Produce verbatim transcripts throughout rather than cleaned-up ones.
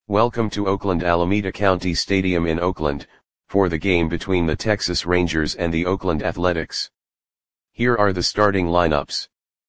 Welcome to Oakland Alameda County Stadium in Oakland, for the game between the Texas Rangers and the Oakland Athletics. Here are the starting lineups.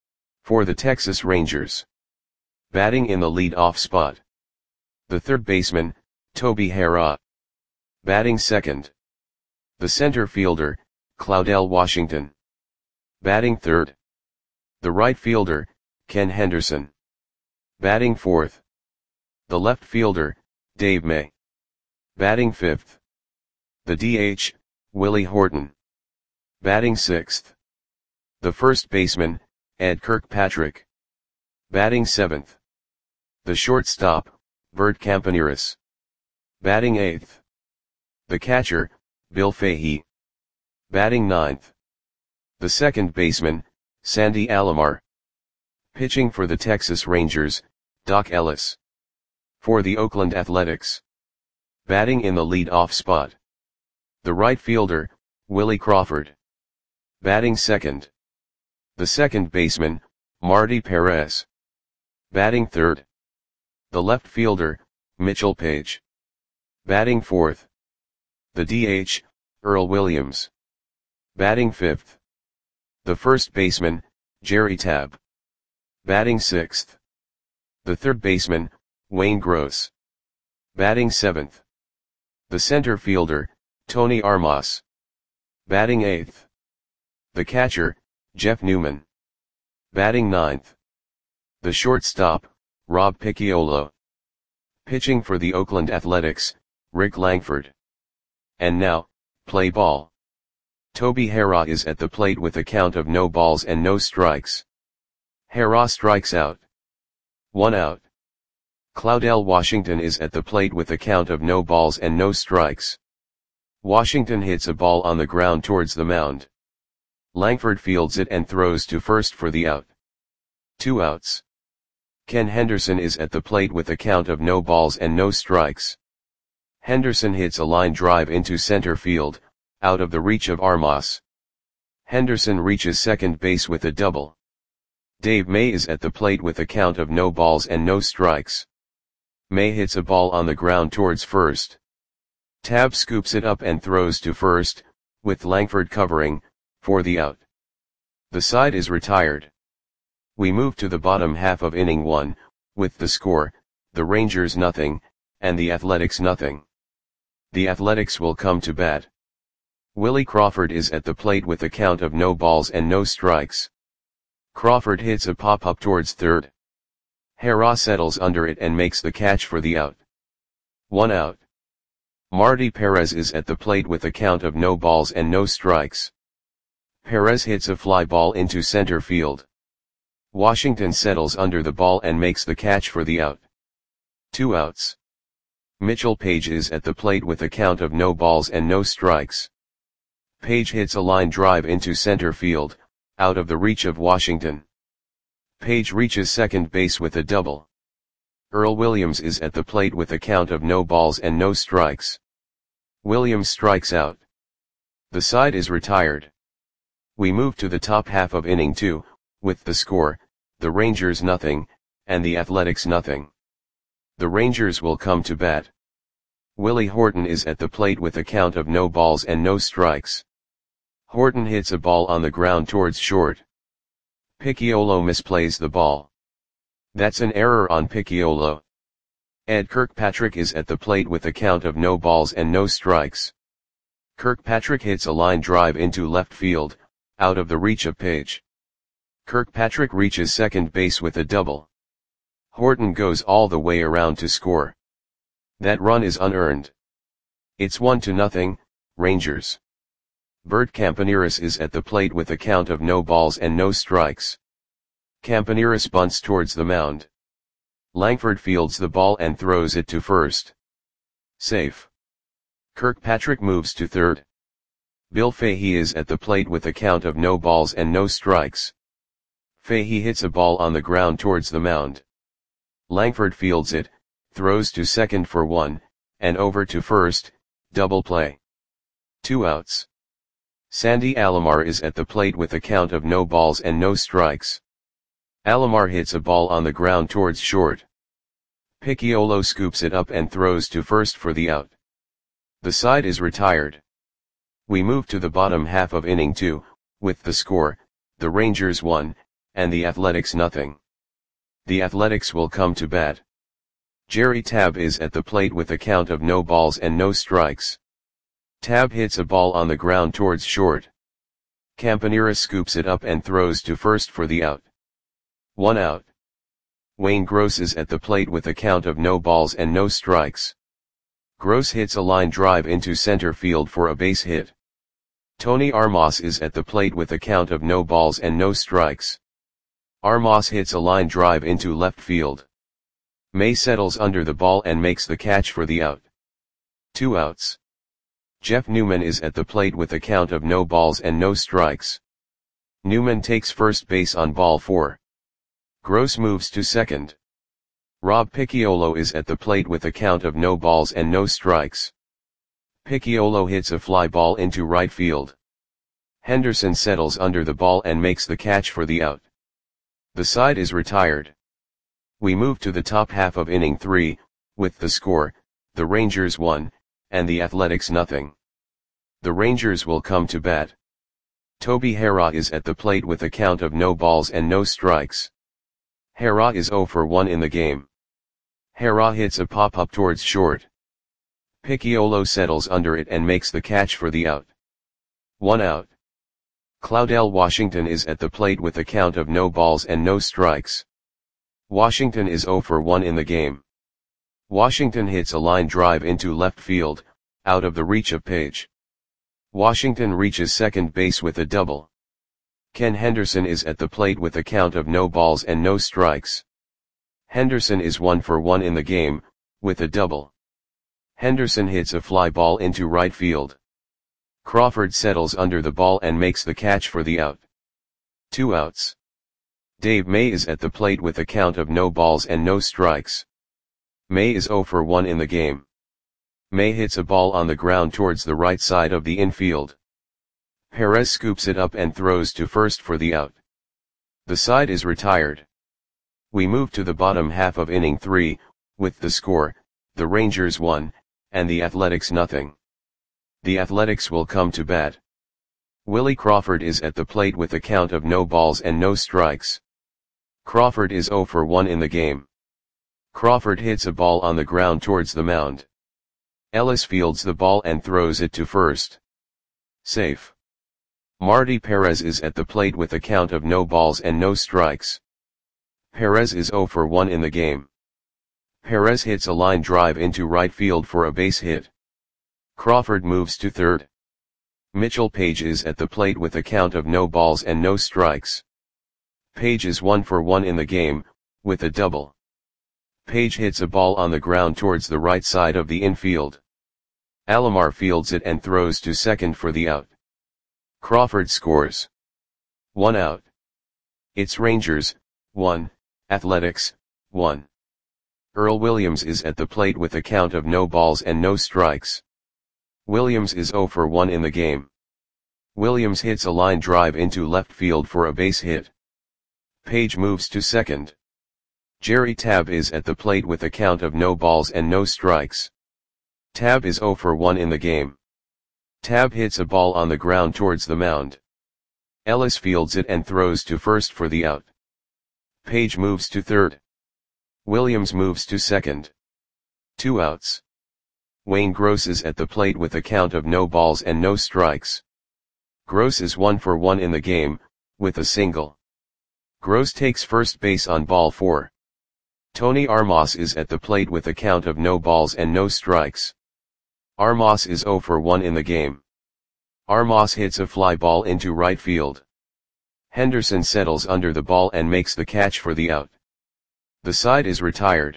For the Texas Rangers. Batting in the lead-off spot. The third baseman, Toby Harrah. Batting second. The center fielder, Claudell Washington. Batting third. The right fielder, Ken Henderson. Batting fourth. The left fielder, Dave May. Batting fifth. The D H, Willie Horton. Batting sixth. The first baseman, Ed Kirkpatrick. Batting seventh. The shortstop, Bert Campaneris. Batting eighth. The catcher, Bill Fahey. Batting ninth. The second baseman, Sandy Alomar. Pitching for the Texas Rangers, Doc Ellis. For the Oakland Athletics. Batting in the lead-off spot. The right fielder, Willie Crawford. Batting second. The second baseman, Marty Perez. Batting third. The left fielder, Mitchell Page. Batting fourth. The D H, Earl Williams. Batting fifth. The first baseman, Jerry Tabb. Batting sixth. The third baseman, Wayne Gross. Batting seventh. The center fielder, Tony Armas. Batting eighth. The catcher, Jeff Newman. Batting ninth. The shortstop, Rob Picciolo. Pitching for the Oakland Athletics, Rick Langford. And now, play ball. Toby Harrah is at the plate with a count of no balls and no strikes. Harrah strikes out. One out. Claudell Washington is at the plate with a count of no balls and no strikes. Washington hits a ball on the ground towards the mound. Langford fields it and throws to first for the out. Two outs. Ken Henderson is at the plate with a count of no balls and no strikes. Henderson hits a line drive into center field, out of the reach of Armas. Henderson reaches second base with a double. Dave May is at the plate with a count of no balls and no strikes. May hits a ball on the ground towards first. Tabb scoops it up and throws to first, with Langford covering, for the out. The side is retired. We move to the bottom half of inning one, with the score, the Rangers nothing, and the Athletics nothing. The Athletics will come to bat. Willie Crawford is at the plate with a count of no balls and no strikes. Crawford hits a pop-up towards third. Harrah settles under it and makes the catch for the out. One out. Marty Perez is at the plate with a count of no balls and no strikes. Perez hits a fly ball into center field. Washington settles under the ball and makes the catch for the out. Two outs. Mitchell Page is at the plate with a count of no balls and no strikes. Page hits a line drive into center field, out of the reach of Washington. Page reaches second base with a double. Earl Williams is at the plate with a count of no balls and no strikes. Williams strikes out. The side is retired. We move to the top half of inning two, with the score, the Rangers nothing, and the Athletics nothing. The Rangers will come to bat. Willie Horton is at the plate with a count of no balls and no strikes. Horton hits a ball on the ground towards short. Picciolo misplays the ball. That's an error on Picciolo. Ed Kirkpatrick is at the plate with a count of no balls and no strikes. Kirkpatrick hits a line drive into left field, out of the reach of Page. Kirkpatrick reaches second base with a double. Horton goes all the way around to score. That run is unearned. It's one to nothing, Rangers. Bert Campaneris is at the plate with a count of no balls and no strikes. Campaneris bunts towards the mound. Langford fields the ball and throws it to first. Safe. Kirkpatrick moves to third. Bill Fahey is at the plate with a count of no balls and no strikes. Fahey hits a ball on the ground towards the mound. Langford fields it, throws to second for one, and over to first, double play. Two outs. Sandy Alomar is at the plate with a count of no balls and no strikes. Alomar hits a ball on the ground towards short. Picciolo scoops it up and throws to first for the out. The side is retired. We move to the bottom half of inning two, with the score, the Rangers one, and the Athletics nothing. The Athletics will come to bat. Jerry Tabb is at the plate with a count of no balls and no strikes. Tabb hits a ball on the ground towards short. Campanera scoops it up and throws to first for the out. One out. Wayne Gross is at the plate with a count of no balls and no strikes. Gross hits a line drive into center field for a base hit. Tony Armas is at the plate with a count of no balls and no strikes. Armas hits a line drive into left field. May settles under the ball and makes the catch for the out. Two outs. Jeff Newman is at the plate with a count of no balls and no strikes. Newman takes first base on ball four. Gross moves to second. Rob Picciolo is at the plate with a count of no balls and no strikes. Picciolo hits a fly ball into right field. Henderson settles under the ball and makes the catch for the out. The side is retired. We move to the top half of inning three, with the score, the Rangers one, and the Athletics nothing. The Rangers will come to bat. Toby Harrah is at the plate with a count of no balls and no strikes. Harrah is oh for one in the game. Harrah hits a pop-up towards short. Picciolo settles under it and makes the catch for the out. One out. Claudell Washington is at the plate with a count of no balls and no strikes. Washington is oh for one in the game. Washington hits a line drive into left field, out of the reach of Page. Washington reaches second base with a double. Ken Henderson is at the plate with a count of no balls and no strikes. Henderson is one for one in the game, with a double. Henderson hits a fly ball into right field. Crawford settles under the ball and makes the catch for the out. Two outs. Dave May is at the plate with a count of no balls and no strikes. May is oh for one in the game. May hits a ball on the ground towards the right side of the infield. Perez scoops it up and throws to first for the out. The side is retired. We move to the bottom half of inning three, with the score, the Rangers one, and the Athletics nothing. The Athletics will come to bat. Willie Crawford is at the plate with a count of no balls and no strikes. Crawford is oh for one in the game. Crawford hits a ball on the ground towards the mound. Ellis fields the ball and throws it to first. Safe. Marty Perez is at the plate with a count of no balls and no strikes. Perez is oh for one in the game. Perez hits a line drive into right field for a base hit. Crawford moves to third. Mitchell Page is at the plate with a count of no balls and no strikes. Page is one for one in the game, with a double. Page hits a ball on the ground towards the right side of the infield. Alomar fields it and throws to second for the out. Crawford scores. One out. It's Rangers, one, Athletics, one. Earl Williams is at the plate with a count of no balls and no strikes. Williams is oh for one in the game. Williams hits a line drive into left field for a base hit. Page moves to second. Jerry Tabb is at the plate with a count of no balls and no strikes. Tabb is oh for one in the game. Tabb hits a ball on the ground towards the mound. Ellis fields it and throws to first for the out. Page moves to third. Williams moves to second. Two outs. Wayne Gross is at the plate with a count of no balls and no strikes. Gross is one for one in the game, with a single. Gross takes first base on ball four. Tony Armas is at the plate with a count of no balls and no strikes. Armas is oh for one in the game. Armas hits a fly ball into right field. Henderson settles under the ball and makes the catch for the out. The side is retired.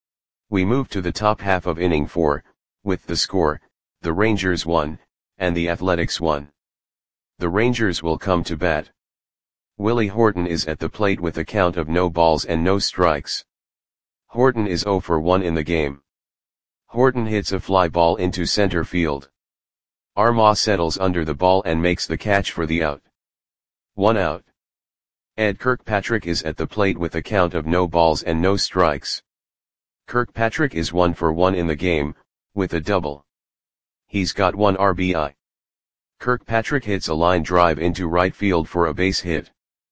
We move to the top half of inning four, with the score, the Rangers one, and the Athletics one. The Rangers will come to bat. Willie Horton is at the plate with a count of no balls and no strikes. Horton is oh for one in the game. Horton hits a fly ball into center field. Armas settles under the ball and makes the catch for the out. One out. Ed Kirkpatrick is at the plate with a count of no balls and no strikes. Kirkpatrick is one for one in the game, with a double. He's got one R B I. Kirkpatrick hits a line drive into right field for a base hit.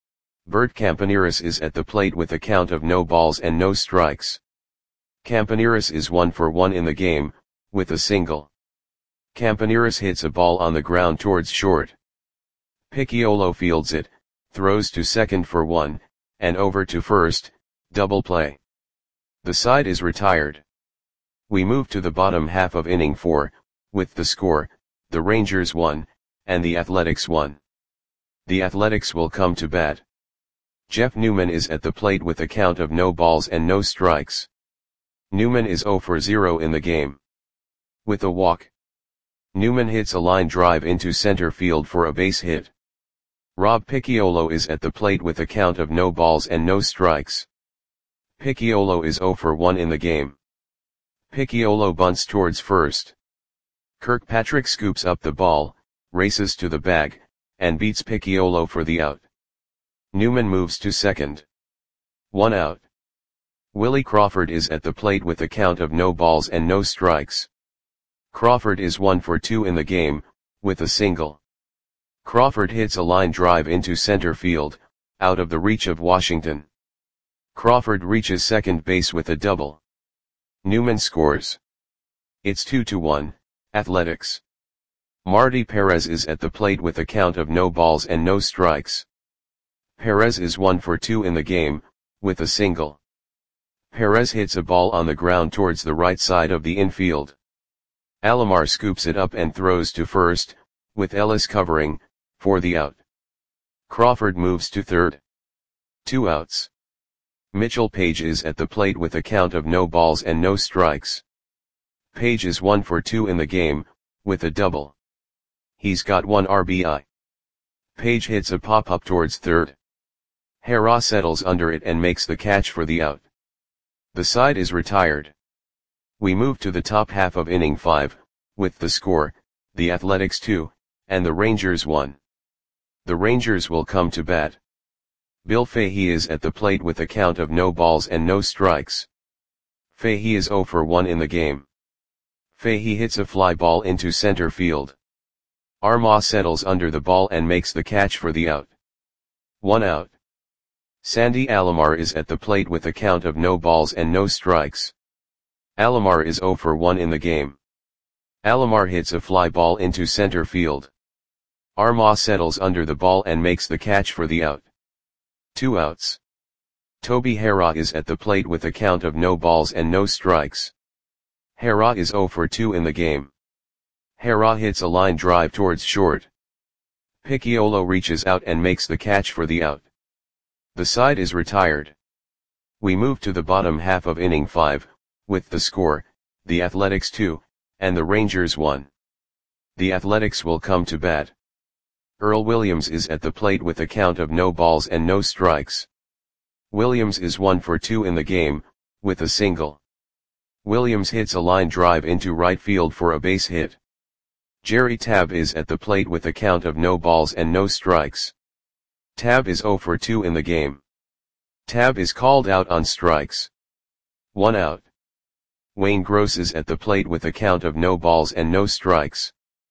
Bert Campaneris is at the plate with a count of no balls and no strikes. Campaneris is one for one in the game, with a single. Campaneris hits a ball on the ground towards short. Picciolo fields it, throws to second for one, and over to first, double play. The side is retired. We move to the bottom half of inning four, with the score, the Rangers won, and the Athletics won. The Athletics will come to bat. Jeff Newman is at the plate with a count of no balls and no strikes. Newman is zero for zero in the game. With a walk. Newman hits a line drive into center field for a base hit. Rob Picciolo is at the plate with a count of no balls and no strikes. Picciolo is zero for one in the game. Picciolo bunts towards first. Kirkpatrick scoops up the ball, races to the bag, and beats Picciolo for the out. Newman moves to second. One out. Willie Crawford is at the plate with a count of no balls and no strikes. Crawford is one for two in the game, with a single. Crawford hits a line drive into center field, out of the reach of Washington. Crawford reaches second base with a double. Newman scores. It's two to one, Athletics. Marty Perez is at the plate with a count of no balls and no strikes. Perez is one for two in the game, with a single. Perez hits a ball on the ground towards the right side of the infield. Alomar scoops it up and throws to first, with Ellis covering, for the out. Crawford moves to third. Two outs. Mitchell Page is at the plate with a count of no balls and no strikes. Page is one for two in the game, with a double. He's got one R B I. Page hits a pop-up towards third. Hera settles under it and makes the catch for the out. The side is retired. We move to the top half of inning five, with the score, the Athletics two, and the Rangers one. The Rangers will come to bat. Bill Fahey is at the plate with a count of no balls and no strikes. Fahey is zero for one in the game. Fahey hits a fly ball into center field. Armah settles under the ball and makes the catch for the out. One out. Sandy Alomar is at the plate with a count of no balls and no strikes. Alomar is zero for one in the game. Alomar hits a fly ball into center field. Armah settles under the ball and makes the catch for the out. Two outs. Toby Hera is at the plate with a count of no balls and no strikes. Hera is zero for two in the game. Hera hits a line drive towards short. Picciolo reaches out and makes the catch for the out. The side is retired. We move to the bottom half of inning five, with the score, the Athletics two, and the Rangers one. The Athletics will come to bat. Earl Williams is at the plate with a count of no balls and no strikes. Williams is one for two in the game, with a single. Williams hits a line drive into right field for a base hit. Jerry Tabb is at the plate with a count of no balls and no strikes. Tabb is zero for two in the game. Tabb is called out on strikes. One out. Wayne Gross is at the plate with a count of no balls and no strikes.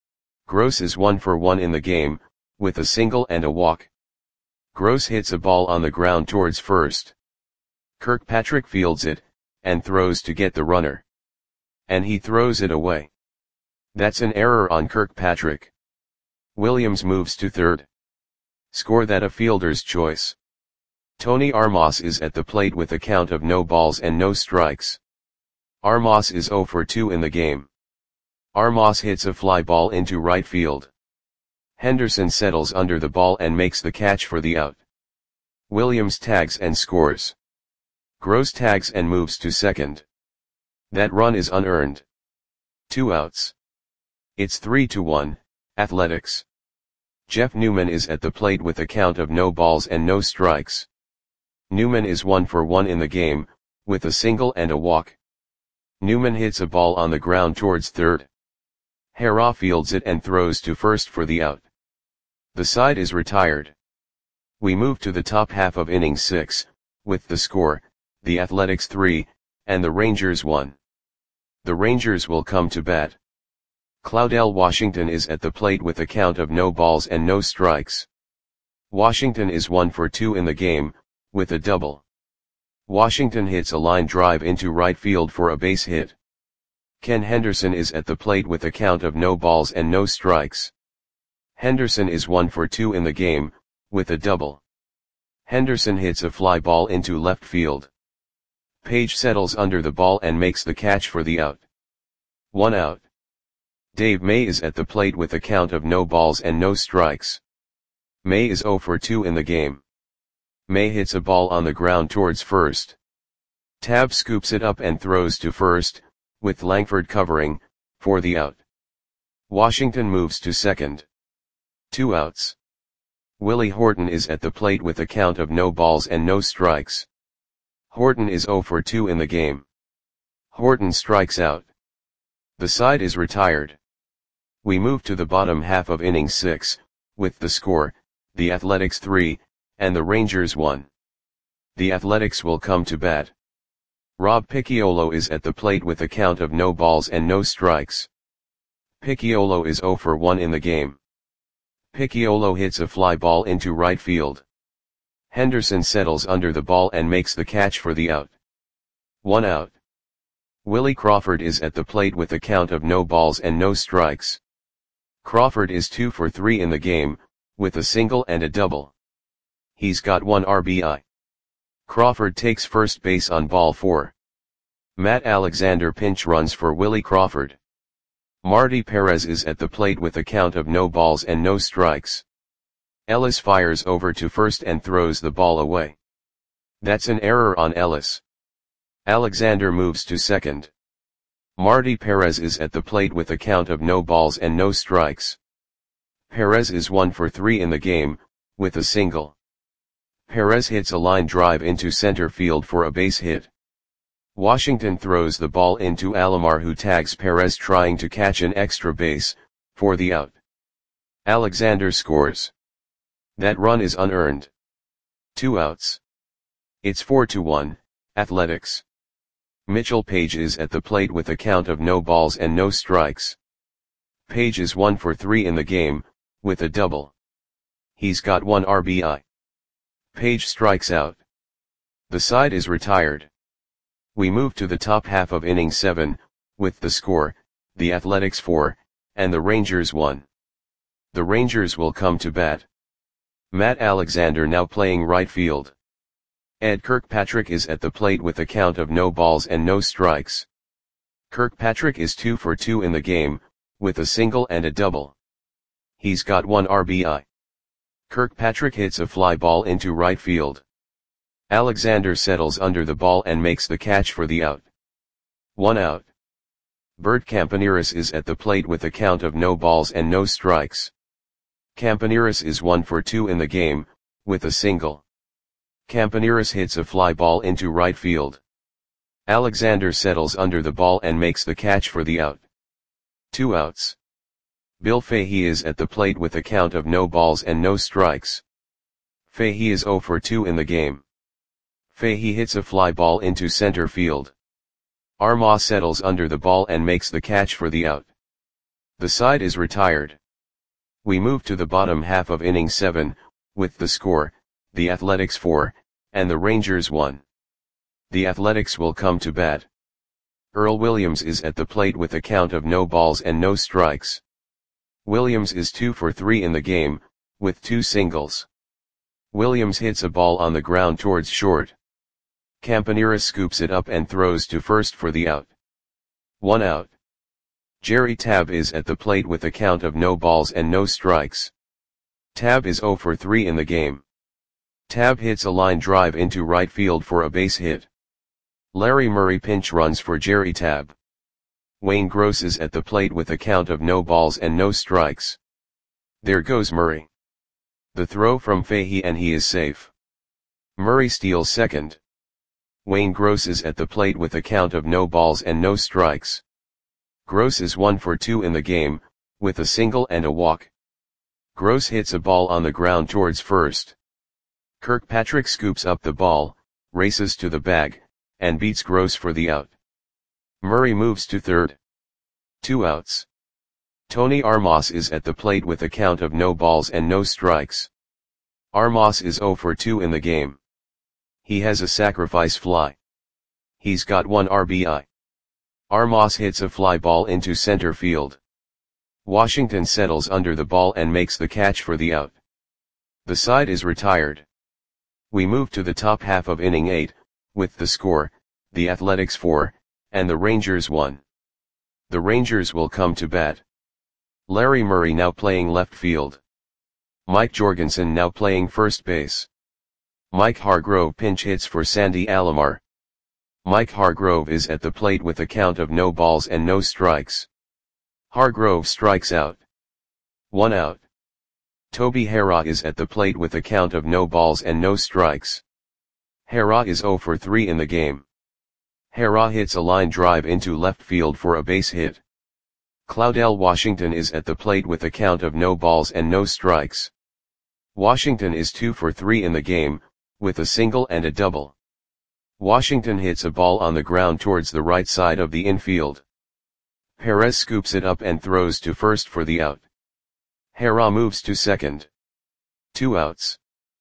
Gross is one for one in the game, with a single and a walk. Gross hits a ball on the ground towards first. Kirkpatrick fields it, and throws to get the runner. And he throws it away. That's an error on Kirkpatrick. Williams moves to third. Score that a fielder's choice. Tony Armas is at the plate with a count of no balls and no strikes. Armas is zero for two in the game. Armas hits a fly ball into right field. Henderson settles under the ball and makes the catch for the out. Williams tags and scores. Gross tags and moves to second. That run is unearned. Two outs. It's three to one, Athletics. Jeff Newman is at the plate with a count of no balls and no strikes. Newman is one for one in the game, with a single and a walk. Newman hits a ball on the ground towards third. Hera fields it and throws to first for the out. The side is retired. We move to the top half of inning six, with the score, the Athletics three, and the Rangers one. The Rangers will come to bat. Claudell Washington is at the plate with a count of no balls and no strikes. Washington is one for two in the game, with a double. Washington hits a line drive into right field for a base hit. Ken Henderson is at the plate with a count of no balls and no strikes. Henderson is one for two in the game, with a double. Henderson hits a fly ball into left field. Page settles under the ball and makes the catch for the out. One out. Dave May is at the plate with a count of no balls and no strikes. May is zero for two in the game. May hits a ball on the ground towards first. Tabb scoops it up and throws to first, with Langford covering, for the out. Washington moves to second. Two outs. Willie Horton is at the plate with a count of no balls and no strikes. Horton is zero for two in the game. Horton strikes out. The side is retired. We move to the bottom half of inning six, with the score, the Athletics three, and the Rangers one. The Athletics will come to bat. Rob Picciolo is at the plate with a count of no balls and no strikes. Picciolo is zero for one in the game. Picciolo hits a fly ball into right field. Henderson settles under the ball and makes the catch for the out. One out. Willie Crawford is at the plate with a count of no balls and no strikes. Crawford is two for three in the game, with a single and a double. He's got one R B I. Crawford takes first base on ball four. Matt Alexander pinch runs for Willie Crawford. Marty Perez is at the plate with a count of no balls and no strikes. Ellis fires over to first and throws the ball away. That's an error on Ellis. Alexander moves to second. Marty Perez is at the plate with a count of no balls and no strikes. Perez is one for three in the game, with a single. Perez hits a line drive into center field for a base hit. Washington throws the ball into Alomar, who tags Perez trying to catch an extra base, for the out. Alexander scores. That run is unearned. Two outs. It's four to one, Athletics. Mitchell Page is at the plate with a count of no balls and no strikes. Page is one for three in the game, with a double. He's got one R B I. Page strikes out. The side is retired. We move to the top half of inning seven, with the score, the Athletics four, and the Rangers one. The Rangers will come to bat. Matt Alexander now playing right field. Ed Kirkpatrick is at the plate with a count of no balls and no strikes. Kirkpatrick is two for two in the game, with a single and a double. He's got one R B I. Kirkpatrick hits a fly ball into right field. Alexander settles under the ball and makes the catch for the out. One out. Bert Campaneris is at the plate with a count of no balls and no strikes. Campaneris is one for two in the game, with a single. Campaneris hits a fly ball into right field. Alexander settles under the ball and makes the catch for the out. Two outs. Bill Fahey is at the plate with a count of no balls and no strikes. Fahey is zero for two in the game. Fahey hits a fly ball into center field. Armah settles under the ball and makes the catch for the out. The side is retired. We move to the bottom half of inning seven, with the score, the Athletics four, and the Rangers one. The Athletics will come to bat. Earl Williams is at the plate with a count of no balls and no strikes. Williams is two for three in the game, with two singles. Williams hits a ball on the ground towards short. Campaneris scoops it up and throws to first for the out. One out. Jerry Tabb is at the plate with a count of no balls and no strikes. Tabb is zero for three in the game. Tabb hits a line drive into right field for a base hit. Larry Murray pinch runs for Jerry Tabb. Wayne Gross is at the plate with a count of no balls and no strikes. There goes Murray. The throw from Fahey and he is safe. Murray steals second. Wayne Gross is at the plate with a count of no balls and no strikes. Gross is one for two in the game, with a single and a walk. Gross hits a ball on the ground towards first. Kirkpatrick scoops up the ball, races to the bag, and beats Gross for the out. Murray moves to third. Two outs. Tony Armas is at the plate with a count of no balls and no strikes. Armas is oh for two in the game. He has a sacrifice fly. He's got one R B I. Armas hits a fly ball into center field. Washington settles under the ball and makes the catch for the out. The side is retired. We move to the top half of inning eight, with the score, the Athletics four, and the Rangers one. The Rangers will come to bat. Larry Murray now playing left field. Mike Jorgensen now playing first base. Mike Hargrove pinch hits for Sandy Alomar. Mike Hargrove is at the plate with a count of no balls and no strikes. Hargrove strikes out. One out. Toby Harrah is at the plate with a count of no balls and no strikes. Harrah is oh for three in the game. Harrah hits a line drive into left field for a base hit. Claudell Washington is at the plate with a count of no balls and no strikes. Washington is two for three in the game, with a single and a double. Washington hits a ball on the ground towards the right side of the infield. Perez scoops it up and throws to first for the out. Harrah moves to second. Two outs.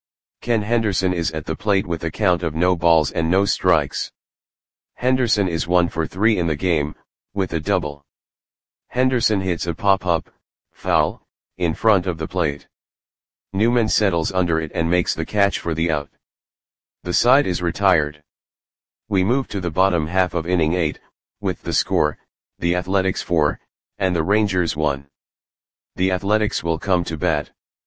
Ken Henderson is at the plate with a count of no balls and no strikes. Henderson is one for three in the game, with a double. Henderson hits a pop-up, foul, in front of the plate. Newman settles under it and makes the catch for the out. The side is retired. We move to the bottom half of inning eight, with the score, the Athletics four, and the Rangers one. The Athletics will come to bat.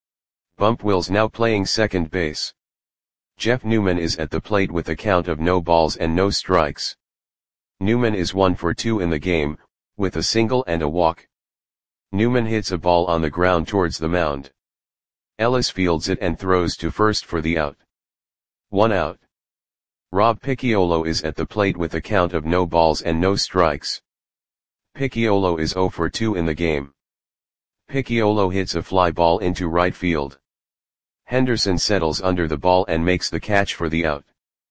Bump Wills now playing second base. Jeff Newman is at the plate with a count of no balls and no strikes. Newman is one for two in the game, with a single and a walk. Newman hits a ball on the ground towards the mound. Ellis fields it and throws to first for the out. One out. Rob Picciolo is at the plate with a count of no balls and no strikes. Picciolo is oh for two in the game. Picciolo hits a fly ball into right field. Henderson settles under the ball and makes the catch for the out.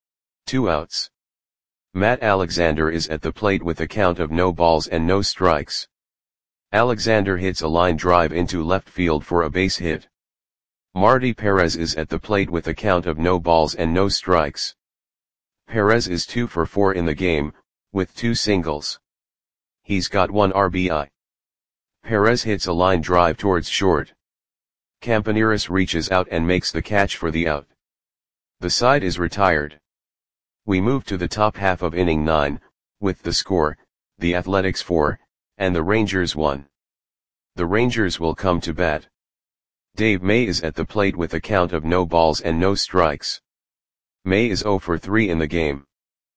Two outs. Matt Alexander is at the plate with a count of no balls and no strikes. Alexander hits a line drive into left field for a base hit. Marty Perez is at the plate with a count of no balls and no strikes. Perez is two for four in the game, with two singles. He's got one R B I. Perez hits a line drive towards short. Campaneris reaches out and makes the catch for the out. The side is retired. We move to the top half of inning nine, with the score, the Athletics four, and the Rangers one. The Rangers will come to bat. Dave May is at the plate with a count of no balls and no strikes. May is oh for three in the game.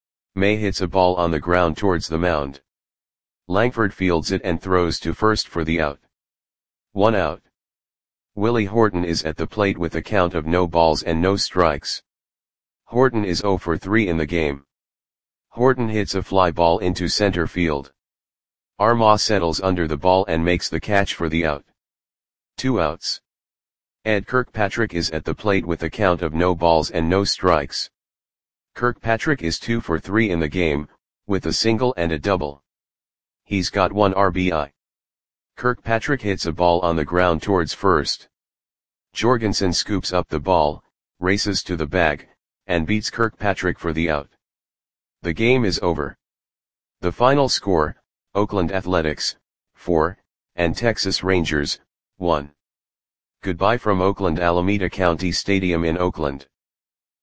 May hits a ball on the ground towards the mound. Langford fields it and throws to first for the out. One out. Willie Horton is at the plate with a count of no balls and no strikes. Horton is oh for three in the game. Horton hits a fly ball into center field. Armas settles under the ball and makes the catch for the out. Two outs. Ed Kirkpatrick is at the plate with a count of no balls and no strikes. Kirkpatrick is two for three in the game, with a single and a double. He's got one R B I. Kirkpatrick hits a ball on the ground towards first. Jorgensen scoops up the ball, races to the bag, and beats Kirkpatrick for the out. The game is over. The final score, Oakland Athletics, four, and Texas Rangers, one. Goodbye from Oakland Alameda County Stadium in Oakland.